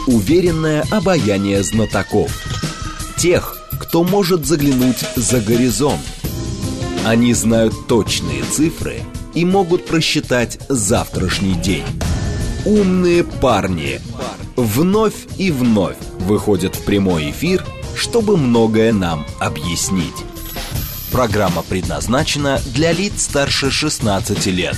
уверенное обаяние знатоков. Тех, кто может заглянуть за горизонт. Они знают точные цифры и могут просчитать завтрашний день. Умные парни вновь и вновь выходят в прямой эфир, чтобы многое нам объяснить. Программа предназначена для лиц старше 16 лет.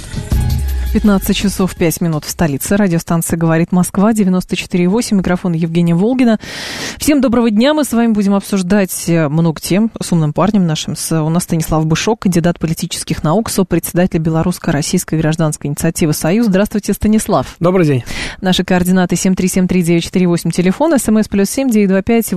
15 часов 5 минут в столице. Радиостанция «Говорит Москва», 94,8. Микрофон Евгения Волгина. Всем доброго дня. Мы с вами будем обсуждать много тем с умным парнем нашим. У нас Станислав Бышок, кандидат политических наук, сопредседатель Белорусско-российской гражданской инициативы «Союз». Здравствуйте, Станислав. Добрый день. Наши координаты 7373948, телефон, СМС +7 925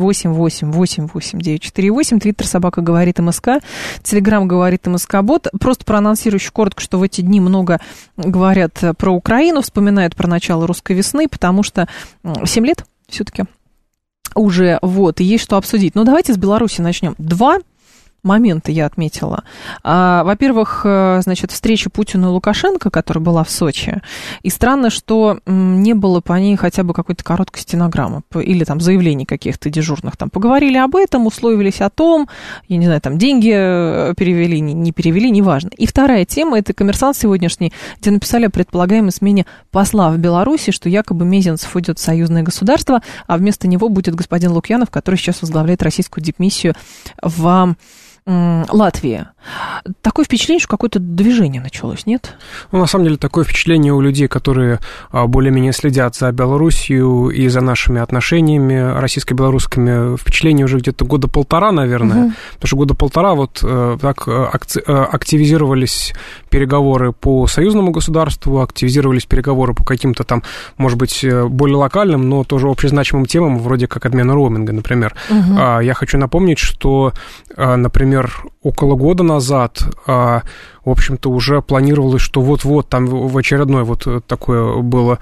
8888 948, Твиттер @ говорит МСК, Телеграм говорит МСК-бот. Просто проанонсирую еще коротко, что в эти дни много говорят про Украину, вспоминают про начало русской весны, потому что 7 лет все-таки уже, вот, и есть что обсудить. Но давайте с Беларуси начнем. Два момента я отметила. Во-первых, значит, встреча Путина и Лукашенко, которая была в Сочи, и странно, что не было по ней хотя бы какой-то короткой стенограммы или там заявлений каких-то дежурных. Там поговорили об этом, условились о том, я не знаю, там деньги перевели, не перевели, неважно. И вторая тема, это «Коммерсант» сегодняшний, где написали о предполагаемой смене посла в Беларуси, что якобы Мезенцев уйдет в союзное государство, а вместо него будет господин Лукьянов, который сейчас возглавляет российскую дипмиссию в Латвии. Такое впечатление, что какое-то движение началось, нет? Ну, на самом деле, такое впечатление у людей, которые более-менее следят за Белоруссией и за нашими отношениями российско-белорусскими, впечатление уже где-то года полтора, наверное, потому что года полтора вот так активизировались переговоры по союзному государству, активизировались переговоры по каким-то там, может быть, более локальным, но тоже общезначимым темам, вроде как отмена роуминга, например. Я хочу напомнить, что, например, около года назад, в общем-то, уже планировалось, что вот-вот там в очередной вот такое было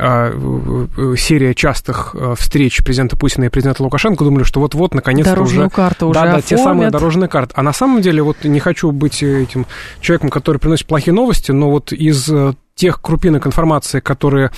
серия частых встреч президента Путина и президента Лукашенко. Думали, что вот-вот, наконец-то дорожную карту уже оформят. Те самые дорожные карты. А на самом деле, вот не хочу быть этим человеком, который приносит плохие новости, но вот из тех крупинок информации, которые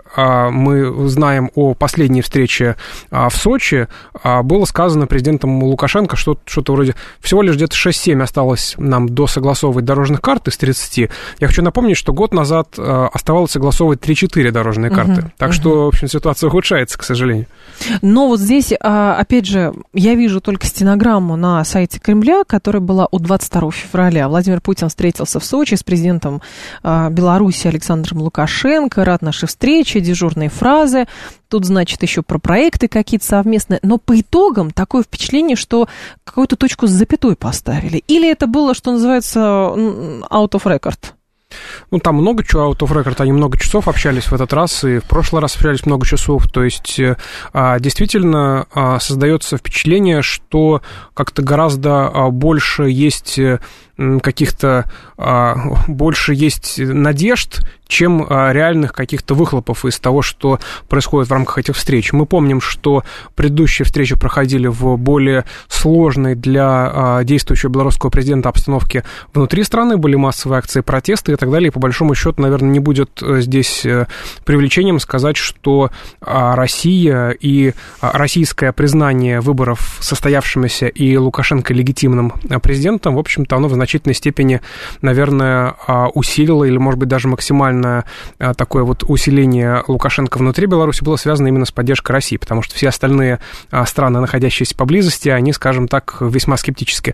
мы знаем о последней встрече в Сочи, было сказано президентом Лукашенко, что-то вроде всего лишь где-то 6-7 осталось нам досогласовывать дорожных карт из 30. Я хочу напомнить, что год назад оставалось согласовывать 3-4 дорожные карты. Так что, в общем, ситуация ухудшается, к сожалению. Но вот здесь, опять же, я вижу только стенограмму на сайте Кремля, которая была от 22 февраля. Владимир Путин встретился в Сочи с президентом Беларуси Александром Лукашенко. Рад нашей встрече. Дежурные фразы, тут, значит, еще про проекты какие-то совместные, но по итогам такое впечатление, что какую-то точку с запятой поставили. Или это было, что называется, out of record? Ну, там много чего, out of record, они много часов общались в этот раз, и в прошлый раз общались много часов, то есть действительно создается впечатление, что как-то гораздо больше есть каких-то, больше есть надежд, чем реальных каких-то выхлопов из того, что происходит в рамках этих встреч. Мы помним, что предыдущие встречи проходили в более сложной для действующего белорусского президента обстановке внутри страны, были массовые акции протеста и так далее, и по большому счету, наверное, не будет здесь преувеличением сказать, что Россия и российское признание выборов состоявшимися и Лукашенко легитимным президентом, в общем-то, оно в значительной степени, наверное, усилило или, может быть, даже максимальное такое вот усиление Лукашенко внутри Беларуси было связано именно с поддержкой России, потому что все остальные страны, находящиеся поблизости, они, скажем так, весьма скептически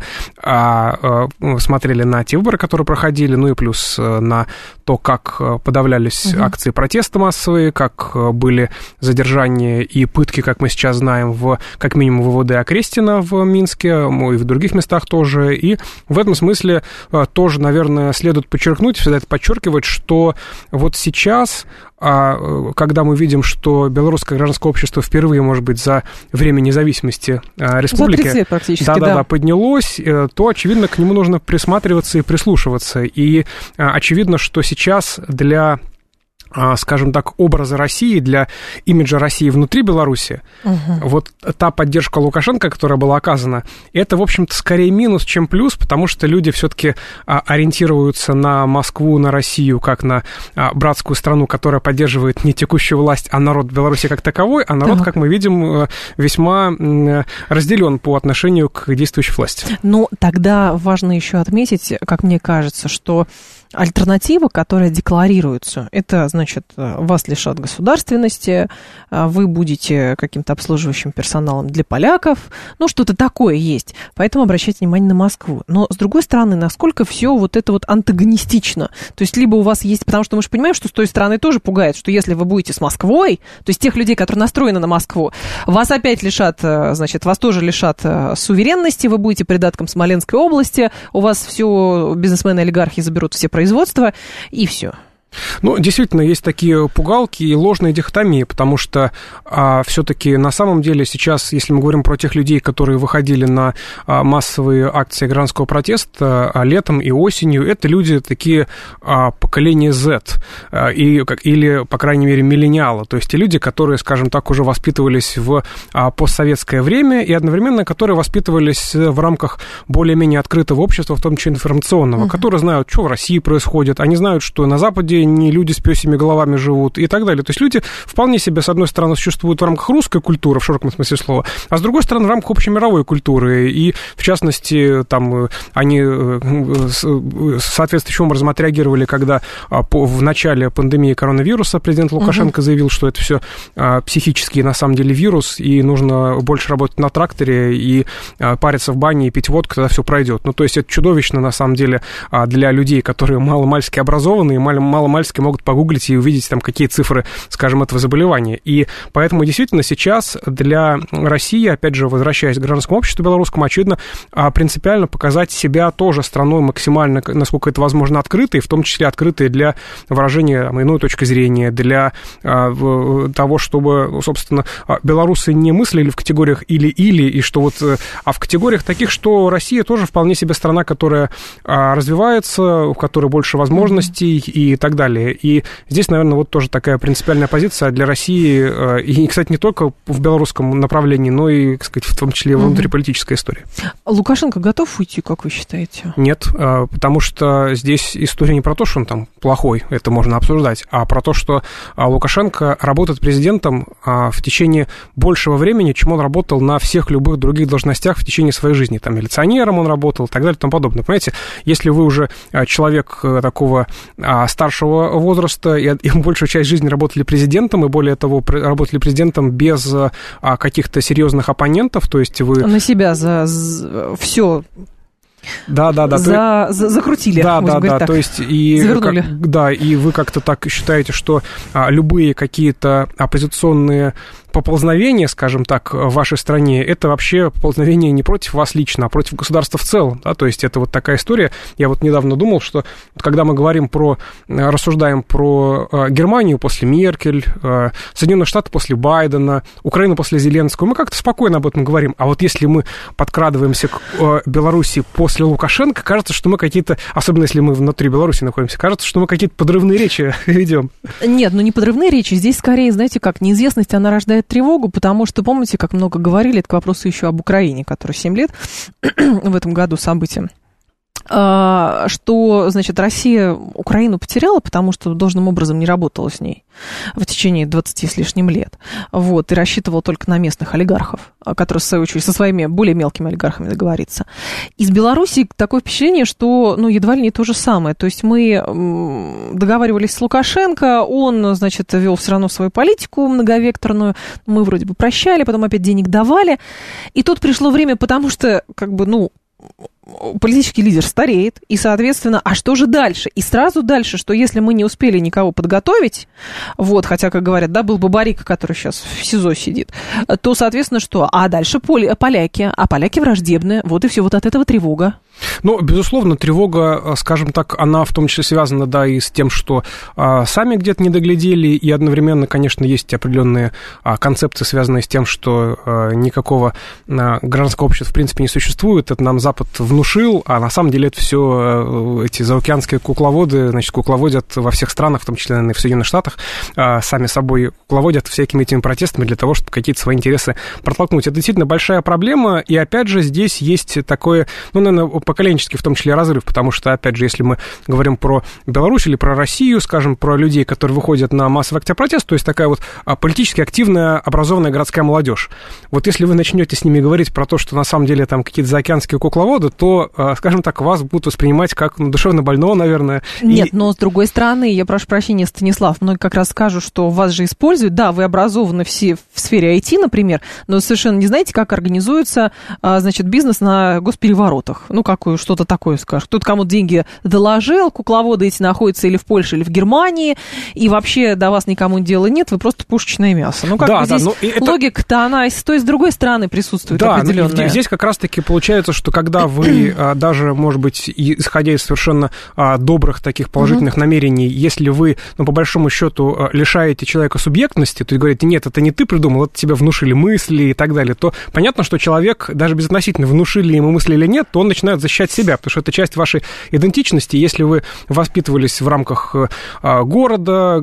смотрели на те выборы, которые проходили, ну и плюс на то, как подавлялись акции протеста массовые, как были задержания и пытки, как мы сейчас знаем, как минимум в ВВД Окрестина в Минске, и в других местах тоже. И в этом смысле тоже, наверное, следует подчеркнуть, всегда это подчеркивать, что вот сейчас, когда мы видим, что белорусское гражданское общество впервые, может быть, за время независимости республики, за 30 лет практически, да, поднялось, то, очевидно, к нему нужно присматриваться и прислушиваться. И очевидно, что сейчас для скажем так, образа России, для имиджа России внутри Беларуси, вот та поддержка Лукашенко, которая была оказана, это, в общем-то, скорее минус, чем плюс, потому что люди все-таки ориентируются на Москву, на Россию, как на братскую страну, которая поддерживает не текущую власть, а народ Беларуси как таковой, а народ, как мы видим, весьма разделен по отношению к действующей власти. Ну, тогда важно еще отметить, как мне кажется, что альтернатива, которая декларируется, это, значит, вас лишат государственности, вы будете каким-то обслуживающим персоналом для поляков, ну, что-то такое есть. Поэтому обращайте внимание на Москву. Но, с другой стороны, насколько все вот это вот антагонистично. То есть, либо у вас есть... Потому что мы же понимаем, что с той стороны тоже пугает, что если вы будете с Москвой, то есть тех людей, которые настроены на Москву, вас опять лишат, значит, вас тоже лишат суверенности, вы будете придатком Смоленской области, у вас все бизнесмены-олигархи заберут все производства, и все. Ну, действительно, есть такие пугалки и ложные дихотомии, потому что все-таки на самом деле сейчас, если мы говорим про тех людей, которые выходили на массовые акции гражданского протеста летом и осенью, это люди такие поколения Z, или, по крайней мере, миллениалы, то есть те люди, которые, скажем так, уже воспитывались в постсоветское время и одновременно которые воспитывались в рамках более-менее открытого общества, в том числе информационного, которые знают, что в России происходит, они знают, что на Западе не люди с пёсьими головами живут и так далее. То есть люди вполне себе, с одной стороны, существуют в рамках русской культуры, в широком смысле слова, а с другой стороны, в рамках общемировой культуры. И, в частности, там, они соответствующим образом отреагировали, когда в начале пандемии коронавируса президент Лукашенко заявил, что это все психический, на самом деле, вирус, и нужно больше работать на тракторе и париться в бане и пить водку, тогда все пройдет. Ну, то есть это чудовищно, на самом деле, для людей, которые мало-мальски образованные, мало-мальски могут погуглить и увидеть там какие цифры, скажем, этого заболевания. И поэтому действительно сейчас для России, опять же, возвращаясь к гражданскому обществу белорусскому, очевидно, принципиально показать себя тоже страной максимально, насколько это возможно, открытой, в том числе открытой для выражения иной точки зрения, для того, чтобы, собственно, белорусы не мыслили в категориях или-или, и что вот, а в категориях таких, что Россия тоже вполне себе страна, которая развивается, у которой больше возможностей и так далее. И здесь, наверное, вот тоже такая принципиальная позиция для России, и, кстати, не только в белорусском направлении, но и, так сказать, в том числе внутриполитическая история. Лукашенко готов уйти, как вы считаете? Нет, потому что здесь история не про то, что он там плохой, это можно обсуждать, а про то, что Лукашенко работает президентом в течение большего времени, чем он работал на всех любых других должностях в течение своей жизни. Там милиционером он работал и так далее и тому подобное. Понимаете, если вы уже человек такого старшего возраста и большую часть жизни работали президентом, и более того, работали президентом без каких-то серьезных оппонентов, то есть вы... На себя за все... Да. Закрутили, можно говорить так. То есть и завернули. И вы как-то так считаете, что любые какие-то оппозиционные поползновения, скажем так, в вашей стране, это вообще поползновение не против вас лично, а против государства в целом, да, то есть это вот такая история. Я вот недавно думал, что когда мы рассуждаем про Германию после Меркель, Соединенные Штаты после Байдена, Украину после Зеленского, мы как-то спокойно об этом говорим, а вот если мы подкрадываемся к Беларуси после Лукашенко, кажется, что мы какие-то, особенно если мы внутри Беларуси находимся, кажется, что мы какие-то подрывные речи ведем. Нет, не подрывные речи, здесь скорее, знаете как, неизвестность, она рождает тревогу, потому что, помните, как много говорили, это к вопросу еще об Украине, которой 7 лет в этом году события, что, значит, Россия Украину потеряла, потому что должным образом не работала с ней в течение 20 с лишним лет, вот, и рассчитывала только на местных олигархов, которые, в свою очередь, со своими более мелкими олигархами договориться. Из Беларуси такое впечатление, что, едва ли не то же самое, то есть мы договаривались с Лукашенко, он, значит, вел все равно свою политику многовекторную, мы вроде бы прощали, потом опять денег давали, и тут пришло время, потому что, политический лидер стареет, и, соответственно, а что же дальше? И сразу дальше, что если мы не успели никого подготовить, хотя, как говорят, был бы Барик, который сейчас в СИЗО сидит, то, соответственно, что? А дальше поляки, а поляки враждебные, вот и все, вот от этого тревога. Ну, безусловно, тревога, скажем так, она в том числе связана, да, и с тем, что сами где-то не доглядели, и одновременно, конечно, есть определенные концепции, связанные с тем, что никакого гражданского общества в принципе не существует, это нам Запад внушил, а на самом деле это все эти заокеанские кукловоды, значит, кукловодят во всех странах, в том числе, наверное, в Соединенных Штатах, сами собой кукловодят всякими этими протестами для того, чтобы какие-то свои интересы протолкнуть. Это действительно большая проблема, и опять же здесь есть такое, ну, наверное, поколенческий в том числе разрыв, потому что, опять же, если мы говорим про Беларусь или про Россию, скажем, про людей, которые выходят на массовый акт протеста, то есть такая вот политически активная, образованная городская молодежь. Вот если вы начнете с ними говорить про то, что на самом деле там какие-то заокеанские кукловоды, то, скажем так, вас будут воспринимать как душевно больного, наверное. Нет, но с другой стороны, я прошу прощения, Станислав, многие как раз скажут, что вас же используют, да, вы образованы все в сфере IT, например, но совершенно не знаете, как организуется, значит, бизнес на госпереворотах. Ну, какое что-то такое скажешь. Кто-то кому-то деньги доложил, кукловоды эти находятся или в Польше, или в Германии, и вообще до вас никому дела нет, вы просто пушечное мясо. Ну, как бы здесь логика-то, она с той и с другой стороны присутствует определенная. Да, здесь как раз-таки получается, что когда вы даже, может быть, исходя из совершенно добрых таких положительных намерений, если вы, ну, по большому счету, лишаете человека субъектности, то есть говорите, нет, это не ты придумал, это тебе внушили мысли и так далее, то понятно, что человек, даже безотносительно внушили ему мысли или нет, то он начинает защищать себя, потому что это часть вашей идентичности. Если вы воспитывались в рамках города,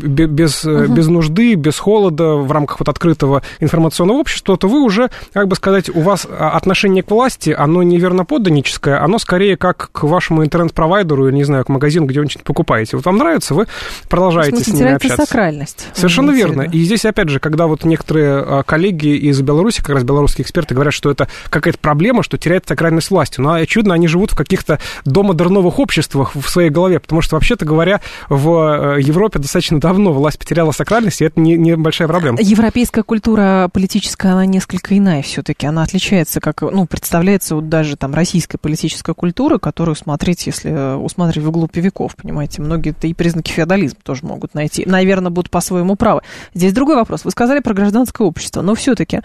без нужды, без холода, в рамках вот открытого информационного общества, то вы уже, как бы сказать, у вас отношение к власти, оно не верноподданническое, оно скорее как к вашему интернет-провайдеру, или, не знаю, к магазину, где вы что-то покупаете. Вот вам нравится, вы продолжаете с ними общаться. Сакральность. Совершенно верно. И здесь, опять же, когда вот некоторые коллеги из Беларуси, как раз белорусские эксперты, говорят, что это какая-то проблема, что теряет сакральность власти. Но, очевидно, они живут в каких-то домодерновых обществах в своей голове, потому что, вообще-то говоря, в Европе достаточно давно власть потеряла сакральность, и это не большая проблема. Европейская культура политическая, она несколько иная все-таки. Она отличается, как, ну, представляется вот даже там российская политическая культура, которую смотреть, если усматривать вглубь веков, понимаете, многие-то и признаки феодализма тоже могут найти. Наверное, будут по-своему правы. Здесь другой вопрос. Вы сказали про гражданское общество, но все-таки,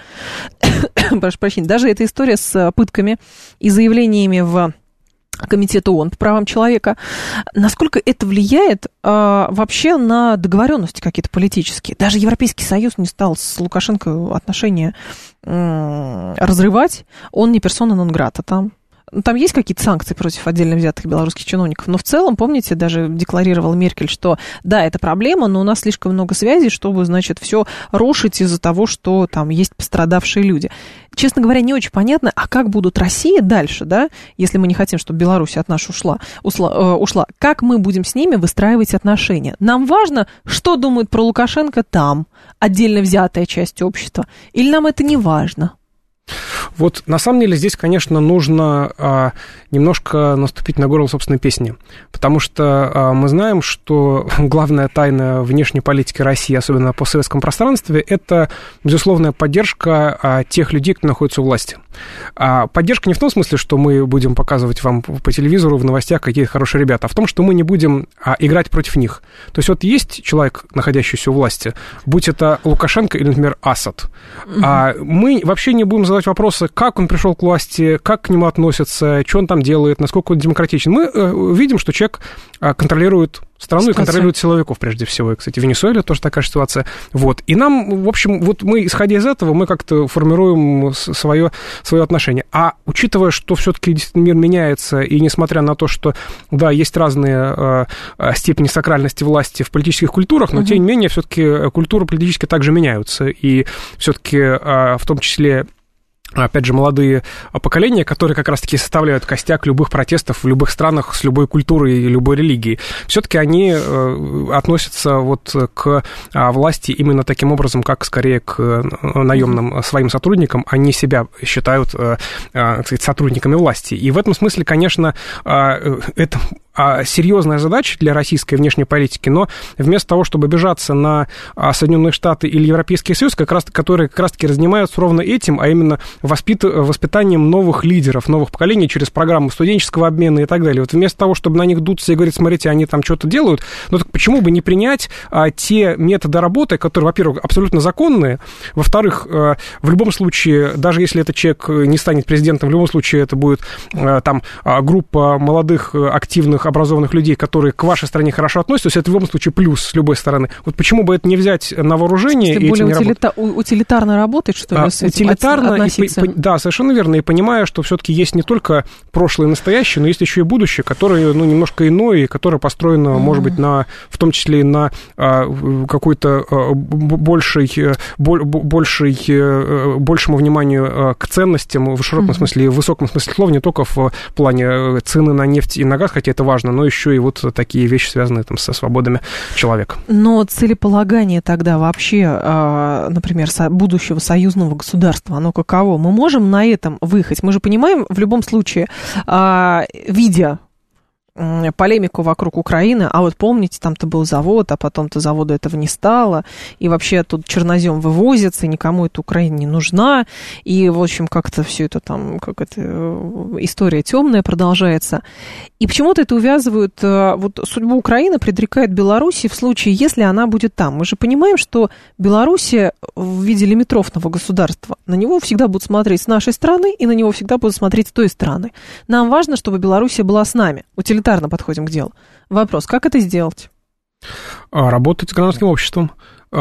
прошу прощения, даже эта история с пытками и заявлениями в Комитет ООН по правам человека, насколько это влияет вообще на договоренности какие-то политические? Даже Европейский Союз не стал с Лукашенко отношения разрывать, он не персона нон грата там. Там есть какие-то санкции против отдельно взятых белорусских чиновников, но в целом, помните, даже декларировала Меркель, что да, это проблема, но у нас слишком много связей, чтобы, значит, все рушить из-за того, что там есть пострадавшие люди. Честно говоря, не очень понятно, а как будут Россия дальше, да, если мы не хотим, чтобы Беларусь от нас ушла, как мы будем с ними выстраивать отношения? Нам важно, что думают про Лукашенко там, отдельно взятая часть общества, или нам это не важно? Вот на самом деле здесь, конечно, нужно немножко наступить на горло собственной песни, потому что мы знаем, что главная тайна внешней политики России, особенно на постсоветском пространстве, это безусловная поддержка тех людей, кто находится у власти. Поддержка не в том смысле, что мы будем показывать вам по телевизору в новостях какие хорошие ребята, а в том, что мы не будем играть против них. То есть вот есть человек, находящийся у власти, будь это Лукашенко или, например, Асад, мы вообще не будем задавать вопросы, как он пришел к власти, как к нему относятся, что он там делает, насколько он демократичен. Мы видим, что человек контролирует страну и контролирует силовиков, прежде всего. И, кстати, в Венесуэле тоже такая же ситуация. Вот. И нам, в общем, вот мы, исходя из этого, мы как-то формируем свое отношение. А учитывая, что все-таки мир меняется, и несмотря на то, что, да, есть разные степени сакральности власти в политических культурах, но, тем не менее, все-таки культуры политически также меняются. И все-таки в том числе, опять же, молодые поколения, которые как раз-таки составляют костяк любых протестов в любых странах с любой культурой и любой религией, все-таки они относятся вот к власти именно таким образом, как скорее к наемным своим сотрудникам. Они себя считают, так сказать, сотрудниками власти. И в этом смысле, конечно, это серьезная задача для российской внешней политики, но вместо того, чтобы обижаться на Соединенные Штаты или Европейский Союз, которые как раз-таки занимаются ровно этим, а именно воспитанием новых лидеров, новых поколений через программу студенческого обмена и так далее. Вот вместо того, чтобы на них дуться и говорить, смотрите, они там что-то делают, ну так почему бы не принять те методы работы, которые, во-первых, абсолютно законные, во-вторых, в любом случае, даже если этот человек не станет президентом, в любом случае это будет там группа молодых, активных, образованных людей, которые к вашей стране хорошо относятся, то есть это в любом случае плюс с любой стороны. Вот почему бы это не взять на вооружение? Ты более утилитарно работает, что ли, с этим относиться? Да, совершенно верно, и понимая, что все-таки есть не только прошлое и настоящее, но есть еще и будущее, которое, ну, немножко иное, и которое построено, может быть, в том числе и на какой-то большему вниманию к ценностям в широком смысле и в высоком смысле слова, не только в плане цены на нефть и на газ, хотя это важно, но еще и вот такие вещи, связанные там со свободами человека. Но целеполагание тогда вообще, например, будущего союзного государства, оно каково? Мы можем на этом выехать? Мы же понимаем, в любом случае, видя полемику вокруг Украины, а вот помните, там-то был завод, а потом-то завода этого не стало, и вообще тут чернозем вывозится, и никому эта Украина не нужна, и, в общем, как-то все это там, история темная продолжается. И почему-то это увязывают, вот судьбу Украины предрекает Беларуси в случае, если она будет там. Мы же понимаем, что Белоруссия в виде лимитрофного государства, на него всегда будут смотреть с нашей стороны, и на него всегда будут смотреть с той стороны. Нам важно, чтобы Белоруссия была с нами. Утилитарно подходим к делу. Вопрос, как это сделать? Работать с гражданским обществом.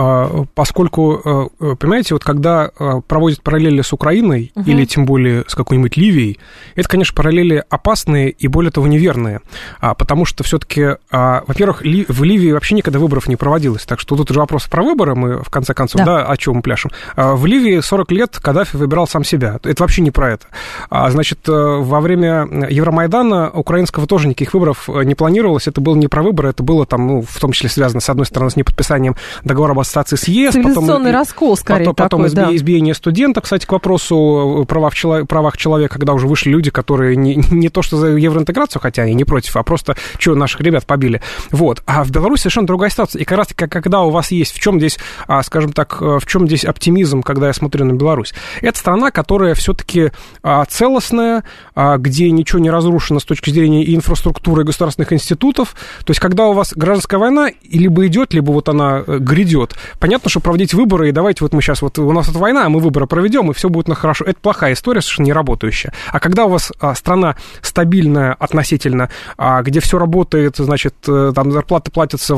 Поскольку, понимаете, вот когда проводят параллели с Украиной или тем более с какой-нибудь Ливией, это, конечно, параллели опасные и, более того, неверные, потому что все-таки, во-первых, в Ливии вообще никогда выборов не проводилось, так что тут же вопрос про выборы, мы, в конце концов, да, о чем мы пляшем. В Ливии 40 лет Каддафи выбирал сам себя, это вообще не про это. Значит, во время Евромайдана украинского тоже никаких выборов не планировалось, это было не про выборы, это было там, ну, в том числе связано, с одной стороны, с неподписанием договора об ассоциации с ЕС, цивилизационный раскол, скорее, потом такой, избиение студента, кстати, к вопросу о правах человека, когда уже вышли люди, которые не то что за евроинтеграцию, хотя они не против, а просто что наших ребят побили. Вот. А в Беларуси совершенно другая ситуация. И как раз когда у вас есть, в чем здесь, скажем так, в чем здесь оптимизм, когда я смотрю на Беларусь? Это страна, которая все-таки целостная, где ничего не разрушено с точки зрения и инфраструктуры, и государственных институтов. То есть, когда у вас гражданская война либо идет, либо вот она грядет, понятно, что проводить выборы, и давайте вот мы сейчас, вот у нас тут война, а мы выборы проведем, и все будет хорошо. Это плохая история, совершенно не работающая. А когда у вас страна стабильная относительно, где все работает, значит, там зарплаты платятся,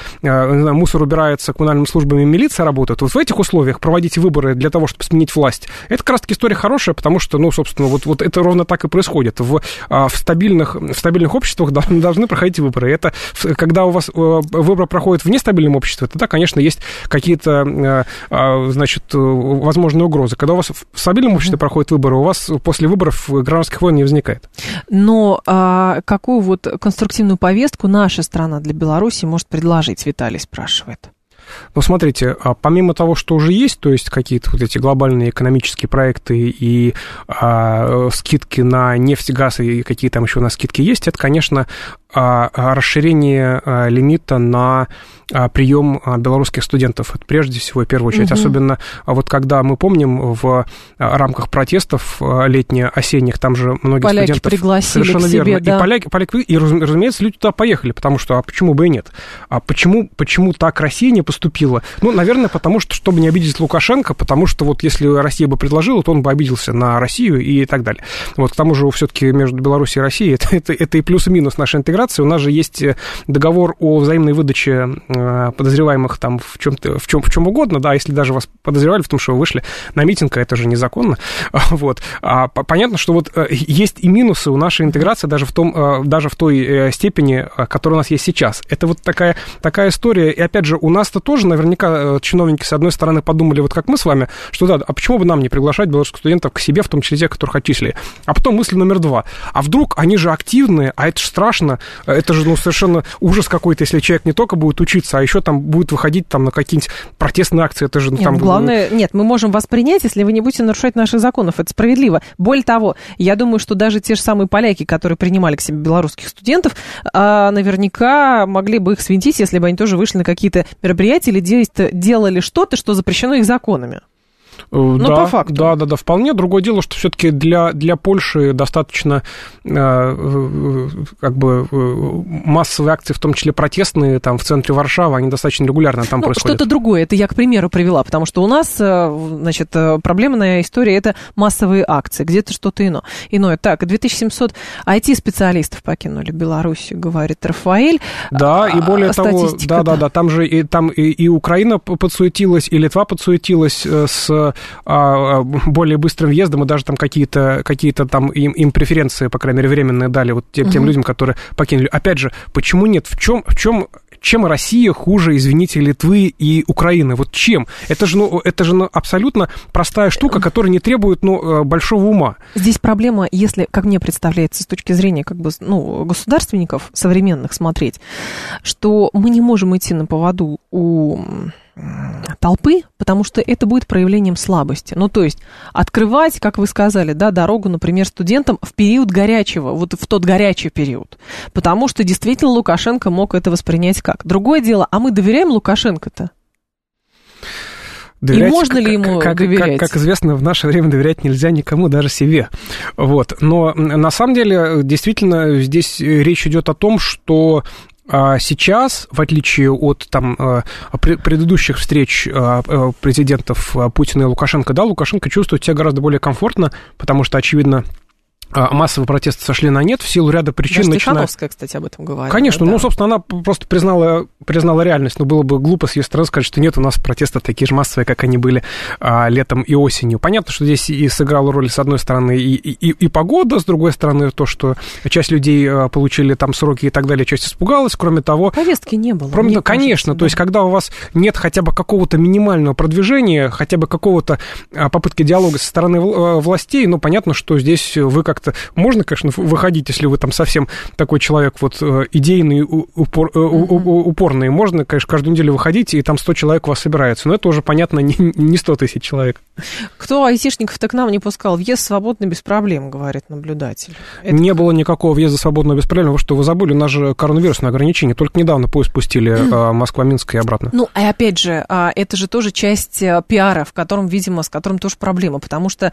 мусор убирается, коммунальными службами, милиция работает, вот в этих условиях проводить выборы для того, чтобы сменить власть, это как раз-таки история хорошая, потому что, ну, собственно, вот это ровно так и происходит. В стабильных обществах должны проходить выборы. Это когда у вас выборы проходят в нестабильном обществе, тогда, конечно, есть какие-то, значит, возможные угрозы. Когда у вас в стабильном обществе проходят выборы, у вас после выборов гражданских войн не возникает. Но какую вот конструктивную повестку наша страна для Беларуси может предложить, Виталий спрашивает? Ну, смотрите, помимо того, что уже есть, то есть какие-то вот эти глобальные экономические проекты и скидки на нефть, газ и какие там еще у нас скидки есть, это, конечно, расширение лимита на прием белорусских студентов. Это прежде всего, в первую очередь. Особенно вот когда мы помним в рамках протестов летне-осенних, там же многие поляки студентов... пригласили совершенно к себе, верно. Да. И поляки, и, разумеется, люди туда поехали, потому что, а почему бы и нет? А почему так Россия не поступила? Ну, наверное, потому что, чтобы не обидеть Лукашенко, потому что вот если Россия бы предложила, то он бы обиделся на Россию и так далее. Вот, к тому же, все-таки между Беларусью и Россией это и плюс и минус нашей интеграции. У нас же есть договор о взаимной выдаче подозреваемых там в чем угодно, да, если даже вас подозревали в том, что вы вышли на митинг, это же незаконно, вот. Понятно, что вот есть и минусы у нашей интеграции даже в той степени, которая у нас есть сейчас. Это вот такая история, и опять же, у нас-то тоже наверняка чиновники, с одной стороны, подумали, вот как мы с вами, что да, а почему бы нам не приглашать белорусских студентов к себе, в том числе тех, которых отчислили, а потом мысль номер 2, а вдруг они же активные, а это же страшно, Это же, совершенно ужас какой-то, если человек не только будет учиться, а еще там будет выходить там на какие-нибудь протестные акции. Это же там... Главное, нет, мы можем вас принять, если вы не будете нарушать наших законов. Это справедливо. Более того, я думаю, что даже те же самые поляки, которые принимали к себе белорусских студентов, наверняка могли бы их свинтить, если бы они тоже вышли на какие-то мероприятия или делали что-то, что запрещено их законами. Да, по факту. Да, вполне. Другое дело, что все-таки для Польши достаточно массовые акции, в том числе протестные, там в центре Варшавы, они достаточно регулярно там происходят. Что-то другое, это я к примеру привела, потому что у нас, значит, проблемная история — это массовые акции, где-то что-то иное. Так, 2700 IT-специалистов покинули Беларусь, говорит Рафаэль. Да, и более того, да, там же и Украина подсуетилась, и Литва подсуетилась с более быстрым въездом, и даже там какие-то там им преференции, по крайней мере, временные дали вот тем людям, которые покинули. Опять же, почему нет? Чем Россия хуже, извините, Литвы и Украины? Вот чем? Это же абсолютно простая штука, которая не требует большого ума. Здесь проблема, если, как мне представляется, с точки зрения государственников современных смотреть, что мы не можем идти на поводу у толпы, потому что это будет проявлением слабости. То есть открывать, как вы сказали, дорогу, например, студентам в период горячего, вот в тот горячий период. Потому что действительно Лукашенко мог это воспринять как. Другое дело, а мы доверяем Лукашенко-то? Доверять, и можно ли ему доверять? Как известно, в наше время доверять нельзя никому, даже себе. Вот. Но на самом деле, действительно, здесь речь идет о том, что сейчас, в отличие от предыдущих встреч президентов Путина и Лукашенко, Лукашенко чувствует себя гораздо более комфортно, потому что, очевидно, массовые протесты сошли на нет в силу ряда причин. Даже Тихановская, кстати, об этом говорила. Конечно, да. Собственно, она просто признала реальность, но было бы глупо с ее стороны сказать, что нет, у нас протесты такие же массовые, как они были летом и осенью. Понятно, что здесь и сыграла роль, с одной стороны, и погода, с другой стороны, то, что часть людей получили там сроки и так далее, часть испугалась, кроме того... Повестки не было. Конечно, то есть, когда у вас нет хотя бы какого-то минимального продвижения, хотя бы какого-то попытки диалога со стороны властей, понятно, что здесь вы как-то... Можно, конечно, выходить, если вы там совсем такой человек идейный, упорный. Можно, конечно, каждую неделю выходить, и там 100 человек у вас собирается. Но это уже, понятно, не 100 тысяч человек. Кто айтишников-то к нам не пускал? Въезд свободно, без проблем, говорит наблюдатель. Не было никакого въезда свободного без проблем. Вы что, вы забыли? У нас же коронавирусное ограничение. Только недавно поезд пустили Москва-Минск и обратно. И опять же, это же тоже часть пиара, с которым тоже проблема. Потому что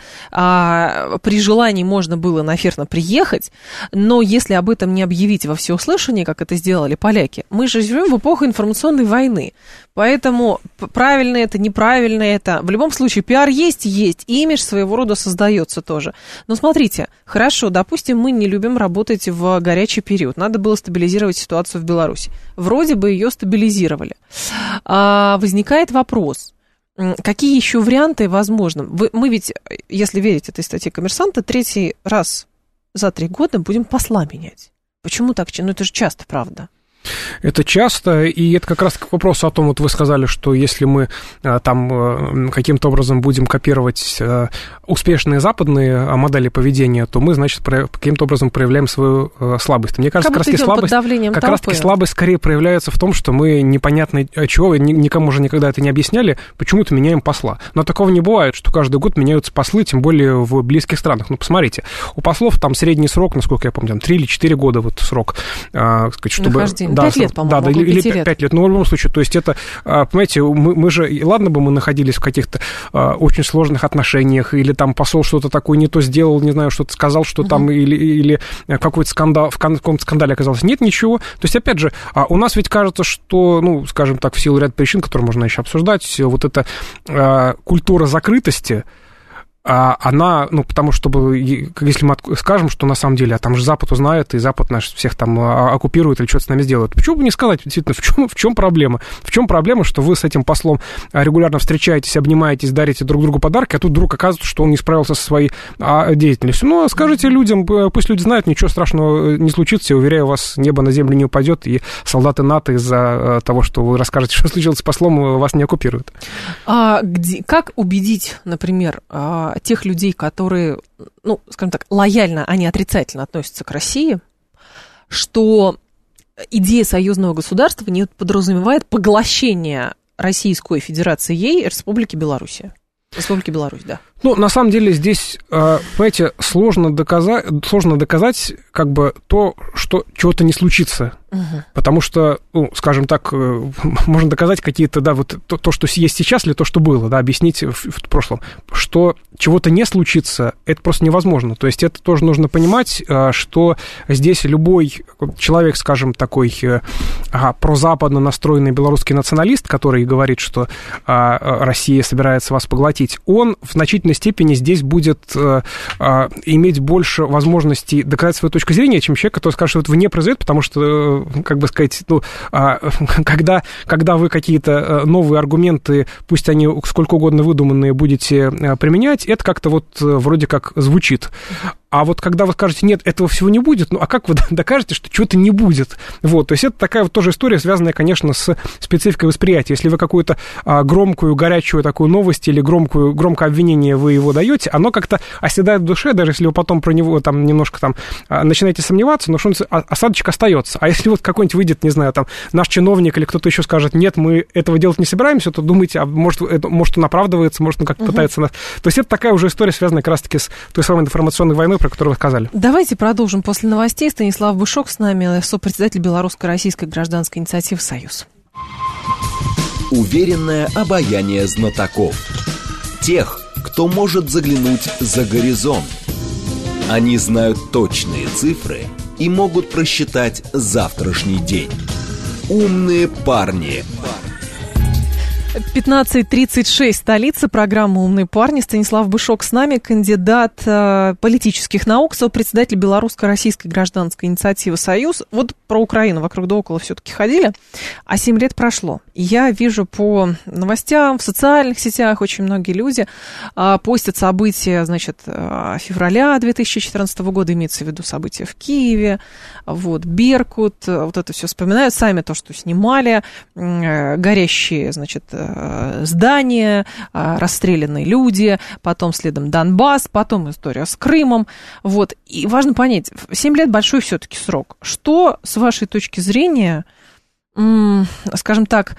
при желании можно было наверное, приехать, но если об этом не объявить во всеуслышание, как это сделали поляки, мы же живем в эпоху информационной войны. Поэтому правильно это, неправильно это. В любом случае, пиар есть, и имидж своего рода создается тоже. Но смотрите, хорошо, допустим, мы не любим работать в горячий период. Надо было стабилизировать ситуацию в Беларуси. Вроде бы ее стабилизировали. Возникает вопрос. Какие еще варианты возможны? Мы ведь, если верить этой статье «Коммерсанта», 3-й раз за 3 года будем посла менять. Почему так? Это же часто, правда. Это часто, и это как раз к вопросу о том, вы сказали, что если мы там каким-то образом будем копировать успешные западные модели поведения, то мы, значит, каким-то образом проявляем свою слабость. Мне кажется, как раз таки слабость скорее проявляется в том, что мы непонятно чего, никому же никогда это не объясняли, почему-то меняем посла. Но такого не бывает, что каждый год меняются послы, тем более в близких странах. Посмотрите, у послов там средний срок, насколько я помню, там 3 или 4 года срок, чтобы... 5 лет, по-моему, или 5 лет. Но в любом случае, то есть это, понимаете, мы же, ладно бы мы находились в каких-то очень сложных отношениях, или там посол что-то такое не то сделал, не знаю, что-то сказал, что там, или какой-то скандал, в каком-то скандале оказался. Нет ничего. То есть, опять же, у нас ведь кажется, что, скажем так, в силу ряда причин, которые можно еще обсуждать, вот эта культура закрытости, она, потому что, если мы скажем, что на самом деле, там же Запад узнает, и Запад наш всех там оккупирует или что-то с нами сделает. Почему бы не сказать, действительно, в чем проблема? В чем проблема, что вы с этим послом регулярно встречаетесь, обнимаетесь, дарите друг другу подарки, а тут вдруг оказывается, что он не справился со своей деятельностью? Скажите людям, пусть люди знают, ничего страшного не случится, я уверяю вас, небо на землю не упадет, и солдаты НАТО из-за того, что вы расскажете, что случилось с послом, вас не оккупируют. Как убедить, например, тех людей, которые, скажем так, лояльно, а не отрицательно относятся к России, что идея союзного государства не подразумевает поглощение Российской Федерации ей Республики Беларусь. Республики Беларусь, да. Ну, на самом деле, здесь, понимаете, сложно доказать как бы то, что чего-то не случится. Потому что, ну, скажем так, можно доказать какие-то, да, вот то, что есть сейчас, или то, что было, да, объяснить в прошлом. Что чего-то не случится, это просто невозможно. То есть это тоже нужно понимать, что здесь любой человек, скажем, такой прозападно настроенный белорусский националист, который говорит, что Россия собирается вас поглотить, он в значительной степени здесь будет иметь больше возможностей доказать свою точку зрения, чем человек, который скажет, что это вне произойдет, потому что, как бы сказать, ну, когда вы какие-то новые аргументы, пусть они сколько угодно выдуманные, будете применять, это как-то вот вроде как звучит. А вот когда вы скажете, нет, этого всего не будет, ну, а как вы докажете, что чего-то не будет? Вот, то есть это такая вот тоже история, связанная, конечно, с спецификой восприятия. Если вы какую-то громкую, горячую такую новость или громкое обвинение вы его даете, оно как-то оседает в душе, даже если вы потом про него там немножко там начинаете сомневаться, но что-нибудь осадочек остается. А если вот какой-нибудь выйдет, не знаю, там, наш чиновник или кто-то еще скажет, нет, мы этого делать не собираемся, то думаете, а может он оправдывается, может он как-то пытается нас... То есть это такая уже история, связанная как раз-таки с той самой информационной войной, про которую вы сказали. Давайте продолжим после новостей. Станислав Бышок с нами, сопредседатель Белорусско-российской гражданской инициативы «Союз». Уверенное обаяние знатоков. Тех, кто может заглянуть за горизонт. Они знают точные цифры и могут просчитать завтрашний день. Умные парни. 15:36, столица, программа «Умные парни». Станислав Бышок с нами, кандидат политических наук, сопредседатель Белорусско-российской гражданской инициативы «Союз». Вот про Украину вокруг да около все-таки ходили, а 7 лет прошло. Я вижу по новостям, в социальных сетях очень многие люди постят события, значит, февраля 2014 года, имеется в виду события в Киеве, вот, Беркут, вот это все вспоминают, сами то, что снимали, горящие, значит, здания, расстрелянные люди, потом следом Донбасс, потом история с Крымом. Вот. И важно понять, 7 лет большой все-таки срок. Что, с вашей точки зрения, скажем так,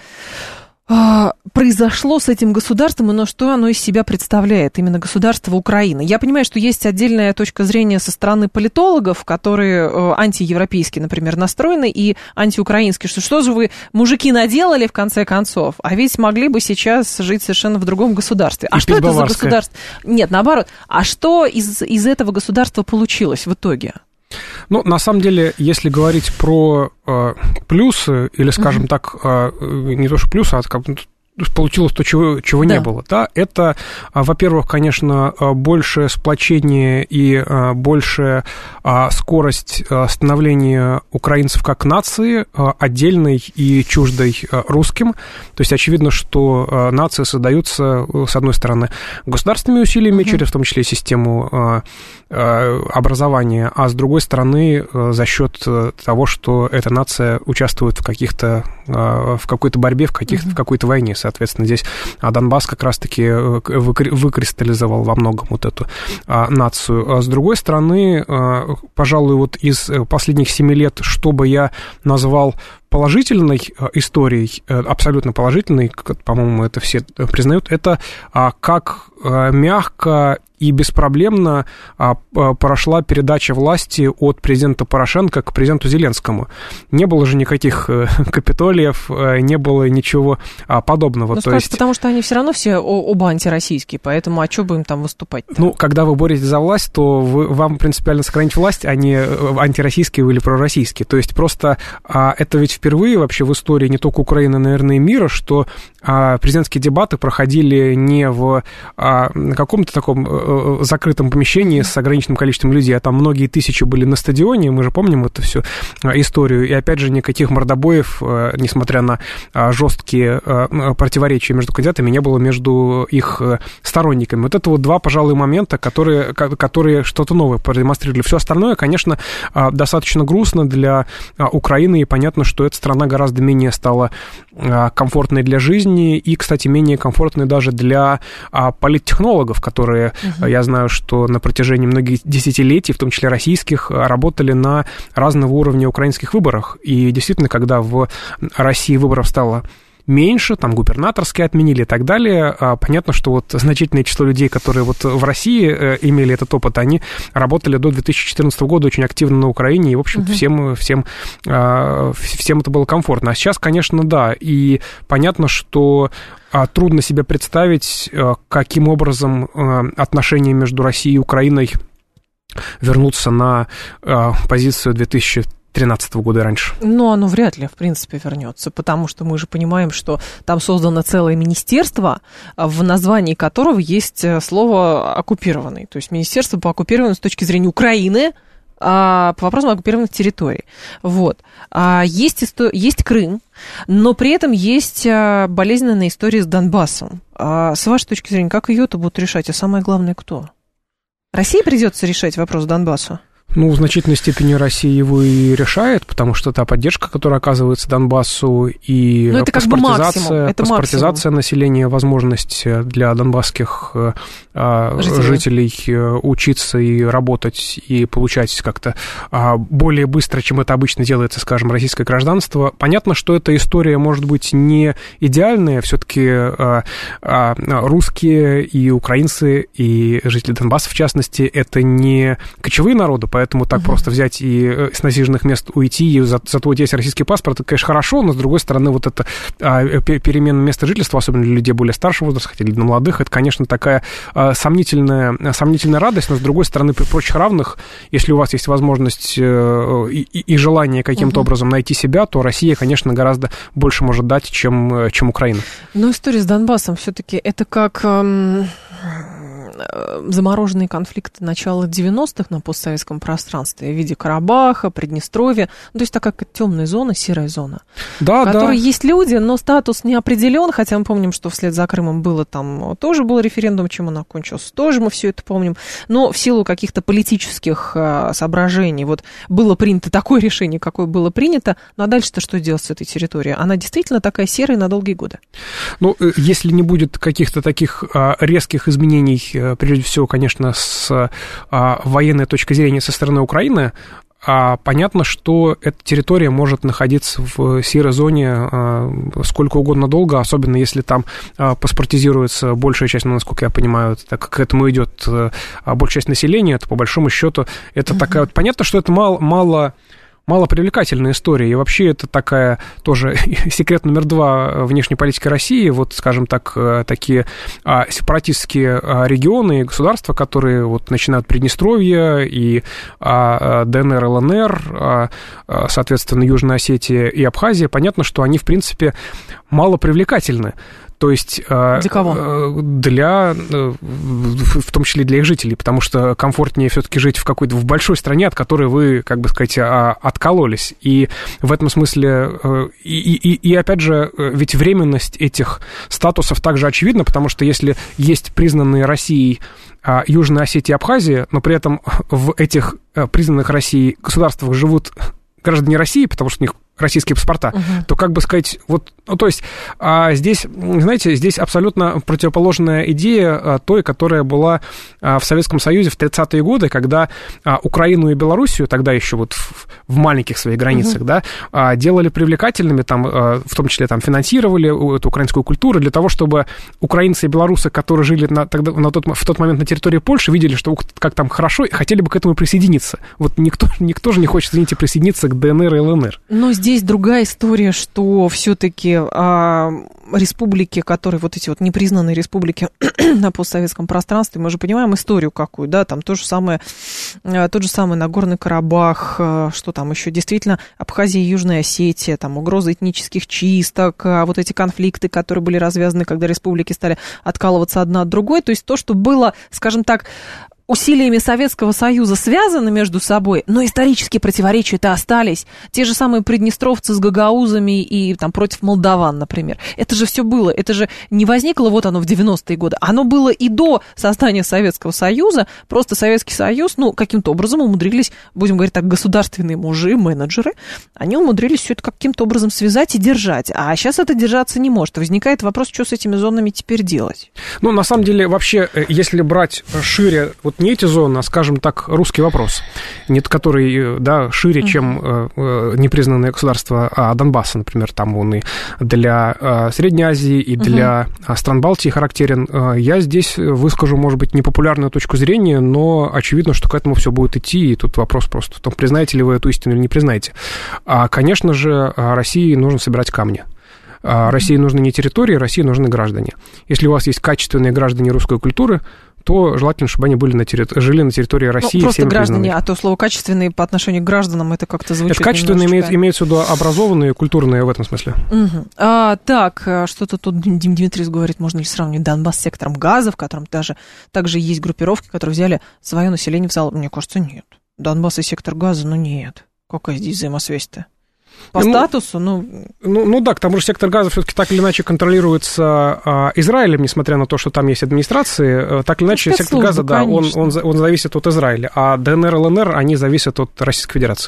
произошло с этим государством, но что оно из себя представляет, именно государство Украины? Я понимаю, что есть отдельная точка зрения со стороны политологов, которые антиевропейски, например, настроены, и антиукраински, что же вы, мужики, наделали в конце концов, а ведь могли бы сейчас жить совершенно в другом государстве. А что это за государство? Нет, наоборот. А что из этого государства получилось в итоге? Ну, на самом деле, если говорить про плюсы, или, скажем так, не то что плюсы, а как получилось то, чего не было, да, это, во-первых, конечно, большее сплочение и большая скорость становления украинцев как нации, отдельной и чуждой русским. То есть очевидно, что нации создаются, с одной стороны, государственными усилиями, через в том числе систему образования, а с другой стороны, за счет того, что эта нация участвует в какой-то борьбе, в какой-то войне. Соответственно, здесь Донбасс как раз-таки выкристаллизовал во многом вот эту нацию. С другой стороны, пожалуй, вот из последних 7 лет, что бы я назвал положительной историей, абсолютно положительной, по-моему, это все признают, это как мягко и беспроблемно прошла передача власти от президента Порошенко к президенту Зеленскому. Не было же никаких капитолиев, не было ничего подобного. Ну, скажешь, потому что они все равно все оба антироссийские, поэтому а что бы им там выступать-то? Ну, когда вы боретесь за власть, то вам принципиально сохранить власть, а не антироссийские или пророссийские. То есть просто это ведь впервые вообще в истории не только Украины, наверное, и мира, что президентские дебаты проходили не в каком-то таком закрытом помещении с ограниченным количеством людей, а там многие тысячи были на стадионе, мы же помним эту всю историю, и опять же никаких мордобоев, несмотря на жесткие противоречия между кандидатами, не было между их сторонниками. Вот это вот два, пожалуй, момента, которые что-то новое продемонстрировали. Все остальное, конечно, достаточно грустно для Украины, и понятно, что эта страна гораздо менее стала комфортной для жизни и, кстати, менее комфортной даже для политтехнологов, которые Я знаю, что на протяжении многих десятилетий, в том числе российских, работали на разного уровня украинских выборах. И действительно, когда в России выборов стало меньше, там губернаторские отменили и так далее. Понятно, что вот значительное число людей, которые вот в России имели этот опыт, они работали до 2014 года очень активно на Украине, и, в общем-то, всем это было комфортно. А сейчас, конечно, да, и понятно, что трудно себе представить, каким образом отношения между Россией и Украиной вернутся на позицию 2013 года и раньше. Но оно вряд ли, в принципе, вернется, потому что мы же понимаем, что там создано целое министерство, в названии которого есть слово «оккупированный». То есть министерство по оккупированию с точки зрения Украины, по вопросам оккупированных территорий. Вот. Есть Крым, но при этом есть болезненная история с Донбассом. С вашей точки зрения, как ее-то будут решать? А самое главное, кто? России придется решать вопрос Донбасса? Ну, в значительной степени Россия его и решает, потому что та поддержка, которая оказывается Донбассу, и паспортизация населения, возможность для донбасских жителей учиться и работать, и получать как-то более быстро, чем это обычно делается, скажем, российское гражданство. Понятно, что эта история может быть не идеальная, все-таки русские и украинцы, и жители Донбасса, в частности, это не кочевые народы, поэтому так просто взять и с насиженных мест уйти, и зато вот есть российский паспорт, это, конечно, хорошо, но, с другой стороны, вот это перемена места жительства, особенно для людей более старшего возраста, хотя для молодых, это, конечно, такая сомнительная радость, но, с другой стороны, при прочих равных, если у вас есть возможность и желание каким-то образом найти себя, то Россия, конечно, гораздо больше может дать, чем Украина. Но история с Донбассом все-таки это как замороженные конфликты начала 90-х на постсоветском пространстве в виде Карабаха, Приднестровья. Ну, то есть такая темная зона, серая зона, в которой есть люди, но статус не определен, хотя мы помним, что вслед за Крымом тоже был референдум, чем он окончился, тоже мы все это помним, но в силу каких-то политических соображений вот было принято такое решение, какое было принято, ну а дальше-то что делать с этой территорией? Она действительно такая серая на долгие годы. Ну, если не будет каких-то таких резких изменений, прежде всего, конечно, с военной точки зрения со стороны Украины, понятно, что эта территория может находиться в серой зоне сколько угодно долго, особенно если там паспортизируется большая часть, насколько я понимаю, так как к этому идет большая часть населения, то по большому счету это такая вот... Понятно, что это малопривлекательная история, и вообще это такая тоже секрет номер 2 внешней политики России, вот, скажем так, такие сепаратистские регионы и государства, которые вот начинают Приднестровье и ДНР, ЛНР, соответственно, Южная Осетия и Абхазия, понятно, что они, в принципе, малопривлекательны. То есть для кого? В том числе для их жителей, потому что комфортнее все-таки жить в большой стране, от которой вы, как бы сказать, откололись. И в этом смысле, и опять же, ведь временность этих статусов также очевидна, потому что если есть признанные Россией Южная Осетия и Абхазия, но при этом в этих признанных Россией государствах живут граждане России, потому что у них российские паспорта, то, как бы сказать, вот, ну, то есть здесь, знаете, здесь абсолютно противоположная идея той, которая была в Советском Союзе в 30-е годы, когда Украину и Белоруссию, тогда еще вот в маленьких своих границах, да, делали привлекательными, там, в том числе там финансировали эту украинскую культуру для того, чтобы украинцы и белорусы, которые жили в тот момент на территории Польши, видели, что как там хорошо, и хотели бы к этому присоединиться. Вот никто же не хочет, извините, присоединиться к ДНР и ЛНР. Но здесь другая история, что все-таки республики, которые вот эти вот непризнанные республики на постсоветском пространстве, мы же понимаем историю какую, да, там тот же самый Нагорный Карабах, что там еще, действительно, Абхазия и Южная Осетия, там угроза этнических чисток, вот эти конфликты, которые были развязаны, когда республики стали откалываться одна от другой, то есть то, что было, скажем так, усилиями Советского Союза связаны между собой, но исторические противоречия-то остались. Те же самые приднестровцы с гагаузами и там против молдаван, например. Это же все было. Это же не возникло вот оно в 90-е годы. Оно было и до создания Советского Союза. Просто Советский Союз, ну, каким-то образом умудрились, будем говорить так, государственные мужи, менеджеры, они умудрились все это каким-то образом связать и держать. А сейчас это держаться не может. Возникает вопрос, что с этими зонами теперь делать? Ну, на самом деле, вообще, если брать шире, вот не эти зоны, а, скажем так, русский вопрос, нет, который, да, шире, чем непризнанное государство Донбасса, например, там он и для Средней Азии, и для стран Балтии характерен. Я здесь выскажу, может быть, непопулярную точку зрения, но очевидно, что к этому все будет идти, и тут вопрос просто в том, признаете ли вы эту истину или не признаете. Конечно же, России нужно собирать камни. России нужны не территории, России нужны граждане. Если у вас есть качественные граждане русской культуры, то желательно, чтобы они были жили на территории России. Ну, просто граждане, признанные. А то слово «качественные» по отношению к гражданам, это как-то звучит. Это качественные имеется в виду образованные, культурные в этом смысле. Так, что-то тут Дмитриевич говорит, можно ли сравнивать Донбасс с сектором Газа, в котором также есть группировки, которые взяли свое население в зал. Мне кажется, нет. Донбасс и сектор Газа, ну нет. Какая здесь взаимосвязь-то? По статусу, Ну да, к тому же сектор Газа все-таки так или иначе контролируется Израилем, несмотря на то, что там есть администрации. Так или иначе, сектор Газа, да, он зависит от Израиля, а ДНР, ЛНР, они зависят от Российской Федерации.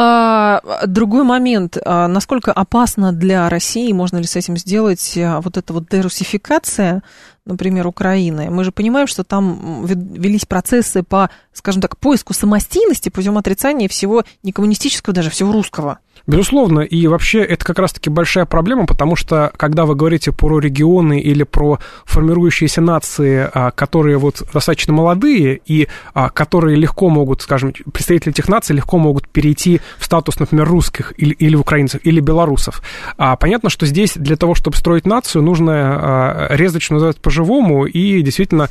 Другой момент. Насколько опасно для России, можно ли с этим сделать вот эта вот дерусификация, например, Украины? Мы же понимаем, что там велись процессы по, скажем так, поиску самостийности путем отрицания всего не коммунистического, даже всего русского. Безусловно, и вообще это как раз-таки большая проблема, потому что, когда вы говорите про регионы или про формирующиеся нации, которые вот достаточно молодые и которые легко могут, скажем, представители этих наций легко могут перейти в статус, например, русских или украинцев, или белорусов. Понятно, что здесь для того, чтобы строить нацию, нужно резать, что называется, по-живому и действительно